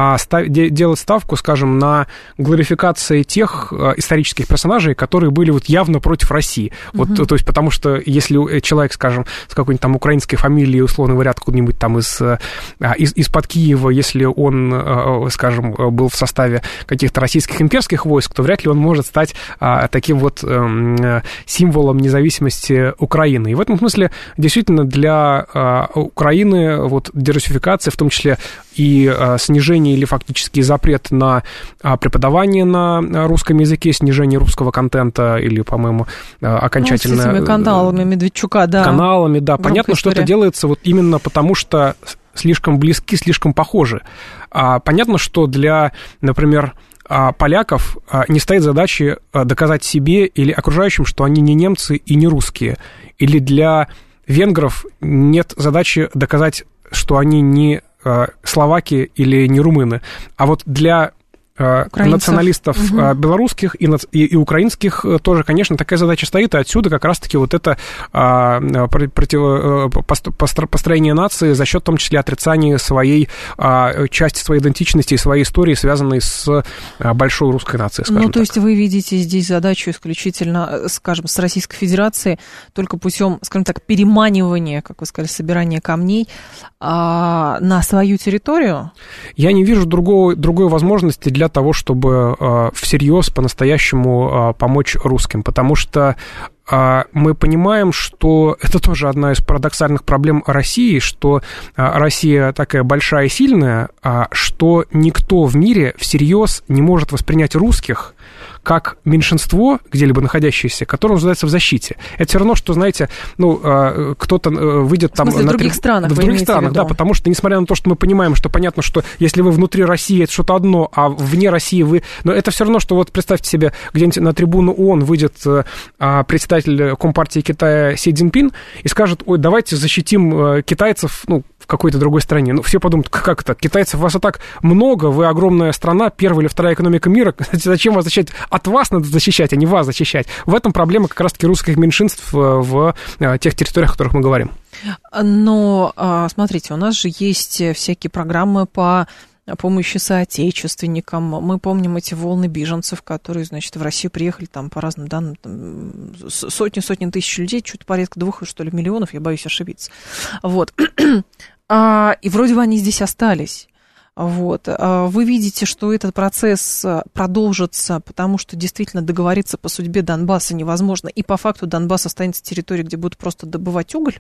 делать ставку, скажем, на глорификации тех исторических персонажей, которые были вот явно против России. Вот, то есть, потому что если человек, скажем, с какой-нибудь там украинской фамилией, условно говоря, откуда-нибудь там из-под Киева, если он, скажем, был в составе каких-то российских имперских войск, то вряд ли он может стать таким вот символом независимости Украины. И в этом смысле действительно для Украины вот дерусификация, в том числе и снижение или фактически запрет на преподавание на русском языке, снижение русского контента или, по-моему, окончательно... с этими каналами Медведчука, да. Каналами, да. Понятно, что это делается вот именно потому, что слишком близки, слишком похожи. Понятно, что для, например, поляков не стоит задачи доказать себе или окружающим, что они не немцы и не русские. Или для венгров нет задачи доказать, что они не словаки или не румыны. А вот для националистов белорусских и украинских тоже, конечно, такая задача стоит, и отсюда как раз-таки вот это построение нации за счет, в том числе, отрицания своей части своей идентичности и своей истории, связанной с большой русской нацией, скажем так. Ну, то есть вы видите здесь задачу исключительно, скажем, с Российской Федерации только путем, скажем так, переманивания, как вы сказали, собирания камней на свою территорию? Я не вижу другой возможности для того, чтобы всерьез по-настоящему помочь русским, потому что мы понимаем, что это тоже одна из парадоксальных проблем России, что Россия такая большая и сильная, что никто в мире всерьез не может воспринять русских как меньшинство, где-либо находящееся, которое нуждается в защите. Это все равно, что, знаете, кто-то выйдет там... В смысле, в других странах? В других странах, да, потому что, несмотря на то, что мы понимаем, что понятно, что если вы внутри России, это что-то одно, а вне России вы... Но это все равно, что вот представьте себе, где-нибудь на трибуну ООН выйдет представитель Компартии Китая Си Цзиньпин и скажет: ой, давайте защитим китайцев, в какой-то другой стране. Все подумают, как это? Китайцев вас и так много, вы огромная страна, первая или вторая экономика мира, зачем вас защищать? От вас надо защищать, а не вас защищать. В этом проблема как раз-таки русских меньшинств в тех территориях, о которых мы говорим. Но, смотрите, у нас же есть всякие программы по помощи соотечественникам. Мы помним эти волны беженцев, которые, значит, в Россию приехали, там, по разным данным, сотни тысяч людей, чуть порядка 2, что ли, миллионов, я боюсь ошибиться. Вот. И вроде бы они здесь остались. Вот. Вы видите, что этот процесс продолжится, потому что действительно договориться по судьбе Донбасса невозможно, и по факту Донбасс останется территорией, где будут просто добывать уголь?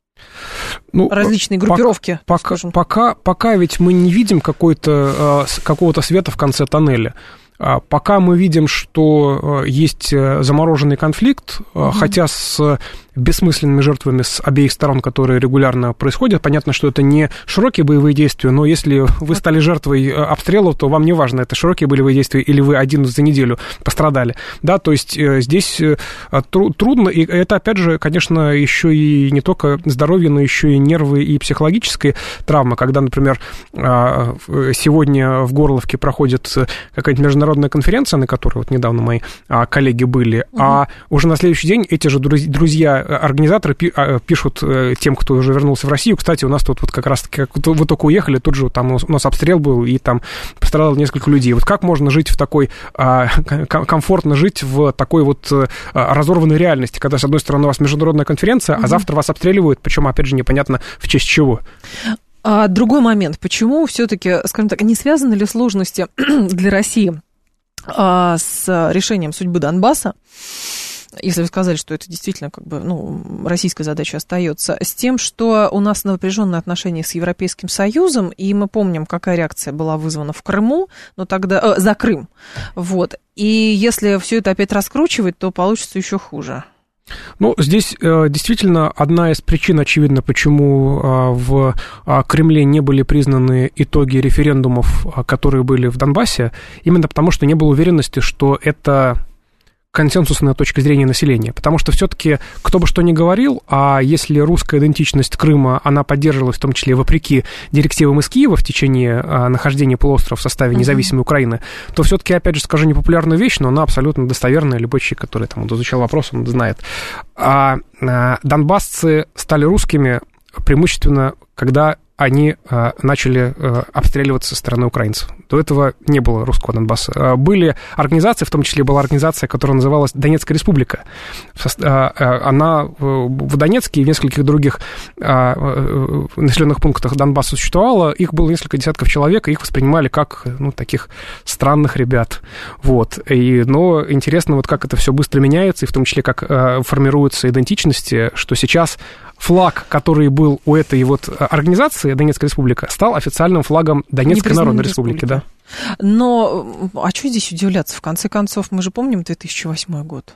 Различные группировки, пока ведь мы не видим какого-то света в конце тоннеля. Пока мы видим, что есть замороженный конфликт, хотя с бессмысленными жертвами с обеих сторон, которые регулярно происходят. Понятно, что это не широкие боевые действия, но если вы стали жертвой обстрелов, то вам не важно, это широкие боевые действия или вы один за неделю пострадали. Да, то есть здесь трудно, и это, опять же, конечно, еще и не только здоровье, но еще и нервы и психологические травмы. Когда, например, сегодня в Горловке проходит какая-нибудь международная конференция, на которой вот недавно мои коллеги были, а уже на следующий день эти же друзья организаторы пишут тем, кто уже вернулся в Россию: кстати, у нас тут вот как раз, как вы только уехали, тут же там у нас обстрел был, и там пострадало несколько людей. Вот как можно жить в такой, комфортно жить в такой вот разорванной реальности, когда, с одной стороны, у вас международная конференция, а завтра вас обстреливают, причем, опять же, непонятно в честь чего. Другой момент. Почему все-таки, скажем так, не связаны ли сложности для России с решением судьбы Донбасса, если вы сказали, что это действительно как бы, российская задача остается, с тем, что у нас напряженные отношения с Европейским Союзом, и мы помним, какая реакция была вызвана в Крыму, но тогда за Крым, вот. И если все это опять раскручивать, то получится еще хуже. Здесь действительно одна из причин, очевидно, почему в Кремле не были признаны итоги референдумов, которые были в Донбассе, именно потому, что не было уверенности, что это консенсусная точка зрения населения, потому что все-таки, кто бы что ни говорил, а если русская идентичность Крыма, она поддерживалась в том числе вопреки директивам из Киева в течение нахождения полуострова в составе независимой Украины, то все-таки, опять же, скажу непопулярную вещь, но она абсолютно достоверная, любой человек, который там изучал вопрос, он знает. Донбассцы стали русскими преимущественно, когда они начали обстреливаться со стороны украинцев. До этого не было русского Донбасса. Были организации, в том числе была организация, которая называлась Донецкая республика. Она в Донецке и в нескольких других населенных пунктах Донбасса существовала. Их было несколько десятков человек, и их воспринимали как таких странных ребят. Вот. Но интересно, вот как это все быстро меняется, и в том числе как формируются идентичности, что сейчас флаг, который был у этой вот организации, Донецкая республика, стал официальным флагом Донецкой Народной Республики, да. Но, что здесь удивляться? В конце концов, мы же помним 2008 год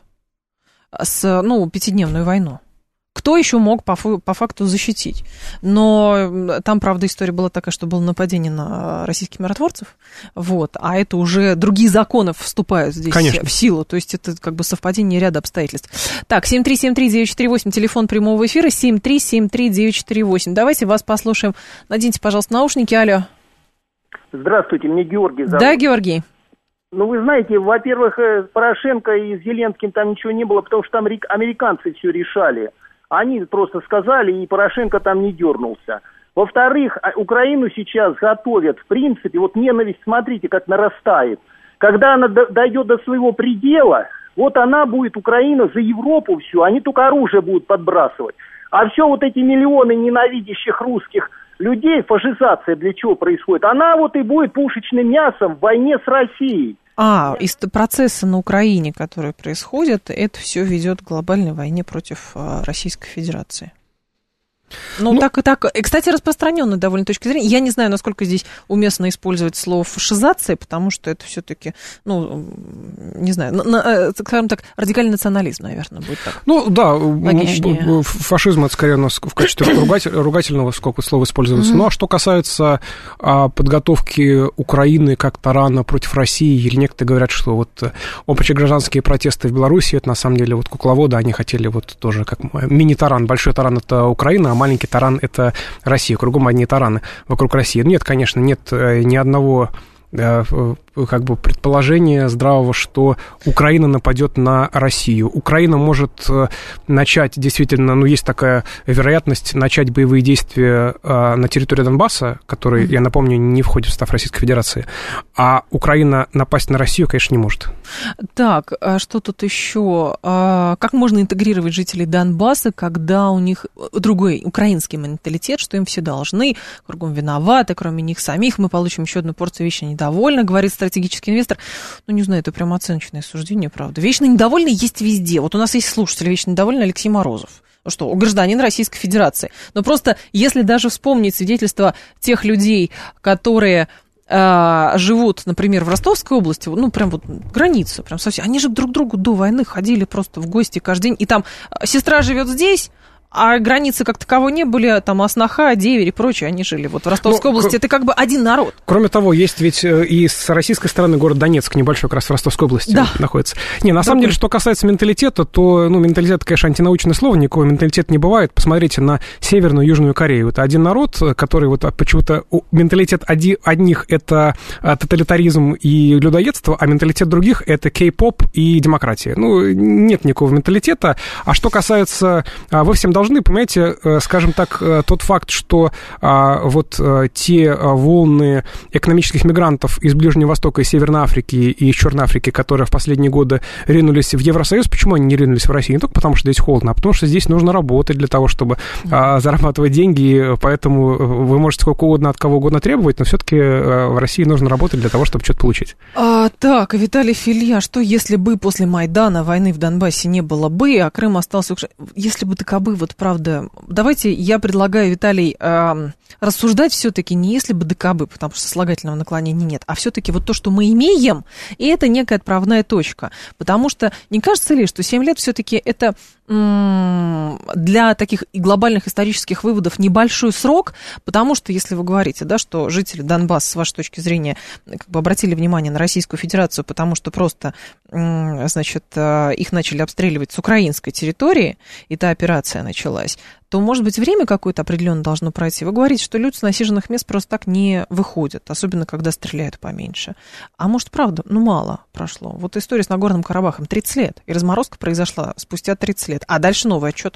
с, пятидневную войну. Кто еще мог по факту защитить? Но там, правда, история была такая, что было нападение на российских миротворцев, вот, а это уже другие законы вступают здесь в силу, то есть это как бы совпадение ряда обстоятельств. Так, 7373948, телефон прямого эфира, 7373948. Давайте вас послушаем. Наденьте, пожалуйста, наушники. Алло. Здравствуйте, мне Георгий зовут. Да, Георгий. Вы знаете, во-первых, Порошенко и Зеленским там ничего не было, потому что там американцы все решали. Они просто сказали, и Порошенко там не дернулся. Во-вторых, Украину сейчас готовят, в принципе, ненависть, смотрите, как нарастает. Когда она дойдет до своего предела, она будет, Украина, за Европу всю, они только оружие будут подбрасывать. А все эти миллионы ненавидящих русских людей, фашизация для чего происходит, она и будет пушечным мясом в войне с Россией. Из процесса на Украине, который происходит, это все ведет к глобальной войне против Российской Федерации. Так и так. И, кстати, распространенная довольно точка зрения. Я не знаю, насколько здесь уместно использовать слово фашизация, потому что это все-таки, не знаю, скажем так, радикальный национализм, наверное, будет так. Логичнее. Фашизм, это скорее у нас в качестве ругательного слова используется. А что касается подготовки Украины как тарана против России, или некоторые говорят, что общегражданские протесты в Беларуси, это на самом деле кукловоды, они хотели тоже как мини-таран. Большой таран — это Украина, а маленький таран — это Россия. Кругом одни тараны вокруг России. Нет, конечно, нет ни одного предположения здравого, что Украина нападет на Россию. Украина может начать, действительно, есть такая вероятность, начать боевые действия на территории Донбасса, который, я напомню, не входит в состав Российской Федерации, а Украина напасть на Россию, конечно, не может. Так, а что тут еще? Как можно интегрировать жителей Донбасса, когда у них другой украинский менталитет, что им все должны, кругом виноваты, кроме них самих, мы получим еще одну порцию вечно недовольных, говорит стратегический инвестор. Ну, не знаю, это прям оценочное суждение, правда. Вечно недовольный есть везде. Вот у нас есть слушатель вечно недовольный Алексей Морозов. Что, гражданин Российской Федерации. Но просто, если даже вспомнить свидетельства тех людей, которые живут, например, в Ростовской области, ну, прям вот граница, прям совсем, они же друг к другу до войны ходили просто в гости каждый день, и там сестра живет здесь, а границы как таковой не были, там Оснаха, Деверь и прочее, они жили вот в Ростовской области, это как бы один народ. Кроме того, есть ведь и с российской стороны город Донецк, небольшой, как раз в Ростовской области находится. Не, на самом деле, что касается менталитета, то, ну, менталитет, конечно, антинаучное слово, никакого менталитета не бывает. Посмотрите на Северную и Южную Корею. Это один народ, который вот почему-то, менталитет одних — это тоталитаризм и людоедство, а менталитет других — это кей-поп и демократия. Ну, нет никакого менталитета. А что касается, вы всем должны, понимаете, скажем так, тот факт, что вот те волны экономических мигрантов из Ближнего Востока, из Северной Африки и из Черной Африки, которые в последние годы ринулись в Евросоюз, почему они не ринулись в Россию? Не только потому, что здесь холодно, а потому, что здесь нужно работать для того, чтобы зарабатывать деньги, поэтому вы можете сколько угодно от кого угодно требовать, но все-таки в России нужно работать для того, чтобы что-то получить. Так, Виталий Филья, что если бы после Майдана войны в Донбассе не было бы, а Крым остался... Если бы ДКБ, вот правда, давайте я предлагаю, Виталий, рассуждать все-таки не если бы ДКБ, потому что слагательного наклонения нет, а все-таки вот то, что мы имеем, и это некая отправная точка. Потому что не кажется ли, что 7 лет все-таки это для таких глобальных исторических выводов небольшой срок, потому что, если вы говорите, да, что жители Донбасса, с вашей точки зрения, как бы обратили внимание на Российскую Федерацию, потому что просто, значит, их начали обстреливать с украинской территории, и та операция началась, то, может быть, время какое-то определенно должно пройти. Вы говорите, что люди с насиженных мест просто так не выходят, особенно когда стреляют поменьше. А может, правда, мало прошло. Вот история с Нагорным Карабахом 30 лет, и разморозка произошла спустя 30 лет. А дальше новый отчет.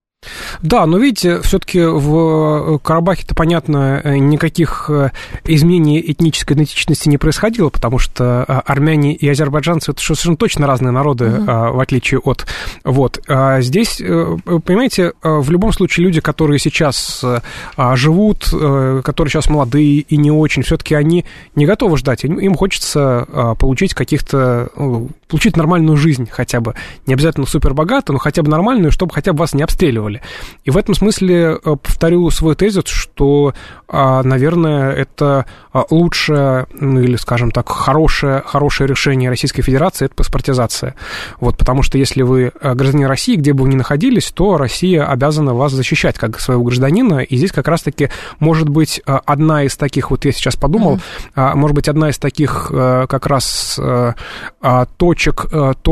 Да, но видите, все-таки в Карабахе-то, понятно, никаких изменений этнической идентичности не происходило, потому что армяне и азербайджанцы — это совершенно точно разные народы, в отличие от... Вот. Здесь, понимаете, в любом случае люди, которые сейчас живут, которые сейчас молодые и не очень, все-таки они не готовы ждать. Им хочется получить получить нормальную жизнь хотя бы. Не обязательно супербогато, но хотя бы нормальную, чтобы хотя бы вас не обстреливали. И в этом смысле повторю свой тезис, что, наверное, это лучшее, или, скажем так, хорошее решение Российской Федерации — это паспортизация. Вот, потому что если вы гражданин России, где бы вы ни находились, то Россия обязана вас защищать как своего гражданина. И здесь как раз-таки может быть одна из таких, вот я сейчас подумал, может быть одна из таких как раз точек,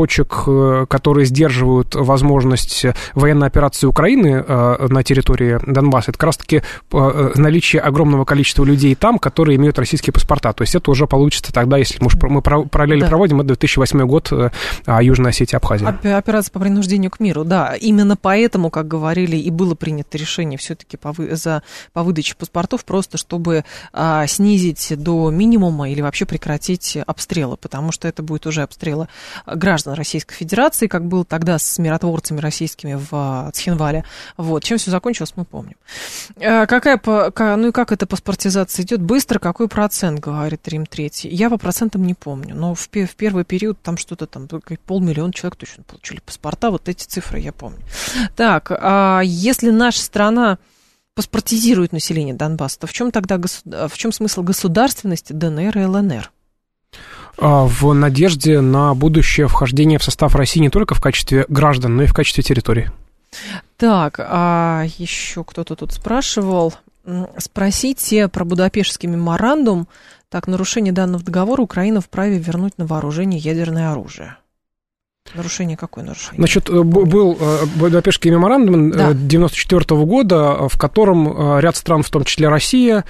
которые сдерживают возможность военной операции Украины на территории Донбасса. Это как раз-таки наличие огромного количества людей там, которые имеют российские паспорта. То есть это уже получится тогда, если мы параллели проводим, это 2008 год, Южная Осетия, Абхазия. Операция по принуждению к миру, да. Именно поэтому, как говорили, и было принято решение все-таки по выдаче паспортов, просто чтобы снизить до минимума или вообще прекратить обстрелы, потому что это будет уже обстрелы граждан Российской Федерации, как было тогда с миротворцами российскими в Цхинвале. Вот. Чем все закончилось, мы помним. Ну и как эта паспортизация идет? Быстро, какой процент, говорит Рим III? Я по процентам не помню, но в первый период там что-то там 500 000 человек точно получили паспорта, вот эти цифры я помню. Так, если наша страна паспортизирует население Донбасса, то в чем тогда смысл государственности ДНР и ЛНР? В надежде на будущее вхождение в состав России не только в качестве граждан, но и в качестве территории. Так, еще кто-то тут спрашивал. Спросите про Будапештский меморандум. Так, нарушение данного договора Украина вправе вернуть на вооружение ядерное оружие. Нарушение какое нарушение? Значит, был Будапештский меморандум 1994 года, в котором ряд стран, в том числе Россия,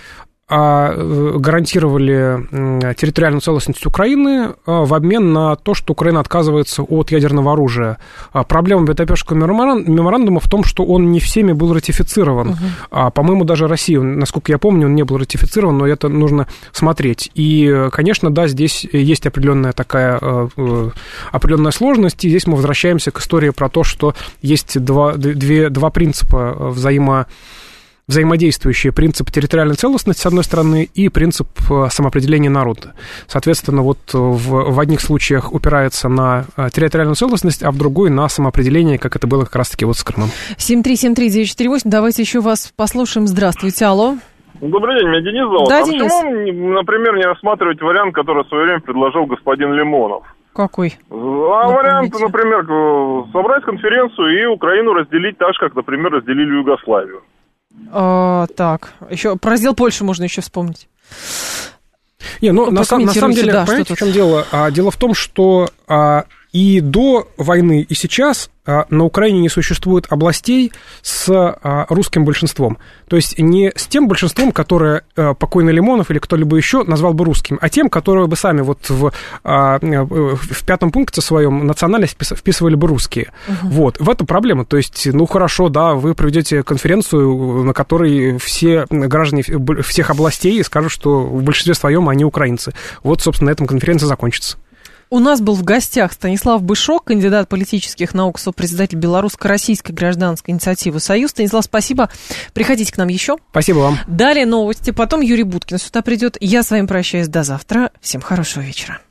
гарантировали территориальную целостность Украины в обмен на то, что Украина отказывается от ядерного оружия. Проблема Будапештского меморандума в том, что он не всеми был ратифицирован. По-моему, даже Россия, насколько я помню, он не был ратифицирован, но это нужно смотреть. И, конечно, да, здесь есть определенная сложность, и здесь мы возвращаемся к истории про то, что есть два принципа взаимодействующие: принцип территориальной целостности, с одной стороны, и принцип самоопределения народа. Соответственно, вот в одних случаях упирается на территориальную целостность, а в другой на самоопределение, как это было как раз-таки вот с Крымом. 7373948, давайте еще вас послушаем. Здравствуйте, алло. Добрый день, меня Денис зовут. Да, Денис. Почему, например, не рассматривать вариант, который в свое время предложил господин Лимонов? Какой? Вариант, например, собрать конференцию и Украину разделить так же, как, например, разделили Югославию. Так, еще про раздел Польши можно еще вспомнить. На самом деле, да, понимаете, в чем дело? Дело в том, что и до войны, и сейчас на Украине не существует областей с русским большинством. То есть не с тем большинством, которое покойный Лимонов или кто-либо еще назвал бы русским, а тем, которые бы сами вот в 5 пункте своем национальность вписывали бы русские. Вот. В этом проблема. То есть, хорошо, да, вы проведете конференцию, на которой все граждане всех областей скажут, что в большинстве своем они украинцы. Вот, собственно, на этом конференция закончится. У нас был в гостях Станислав Бышок, кандидат политических наук, сопредседатель Белорусско-российской гражданской инициативы «Союз». Станислав, спасибо. Приходите к нам еще. Спасибо вам. Далее новости, потом Юрий Буткин сюда придет. Я с вами прощаюсь до завтра. Всем хорошего вечера.